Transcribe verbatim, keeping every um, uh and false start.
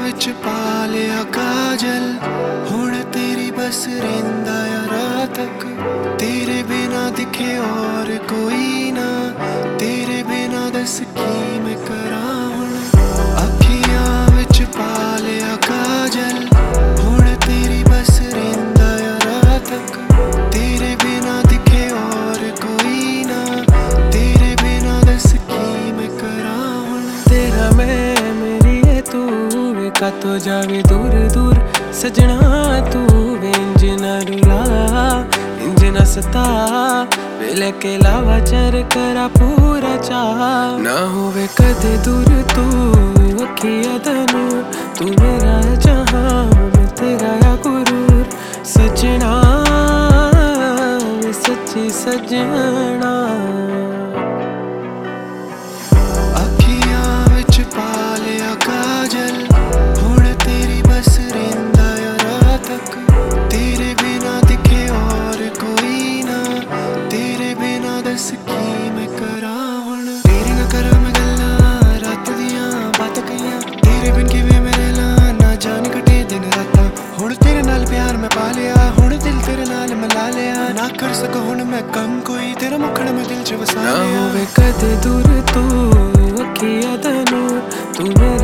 विच पा लिया काजल, हुण तेरी बस रहिंदा आ रात तक। तेरे बिना दिखे और कोई ना, तेरे बिना दस की मैं करां हुण। अखियां विच पा लिया काजल, हुण तेरी बस रहिंदा आ रात तक। तेरे बिना दिखे और कोई ना, तेरे बिना दस की मैं करां हुण। तेरा मैं मेरी है तू वे का तो जावे दूर दूर सजना तू वे इंज ना रुला इंज ना सता वे लेके लावा चर करा पूरा चाह ना होवे कदे दूर तू अखियां दनू तू मेरा जहां मैं तेरा या गुरूर सजना वे सच्ची सजना। अखियां विच पा लिया काजल, हुण तेरी बस रहिंदा आ रात तक। तेरे बिना दिखे और कोई ना, तेरे बिना दस की मैं करां हुण। तेरे नाल करा मैं गल्लां रात दियां बात कहियां, तेरे बिन किवें मैं रहां ना जान कटे दिन रातां। हुण तेरे नाल प्यार मैं पा लिया, हुण दिल तेरे नाल मिला लिया। ना कर सका हुण मैं कम कोई, तेरा मुखड़ा मैं दिल च वसा ना लिया। होवे कदे दूर तू अखियां दनू तू मेरा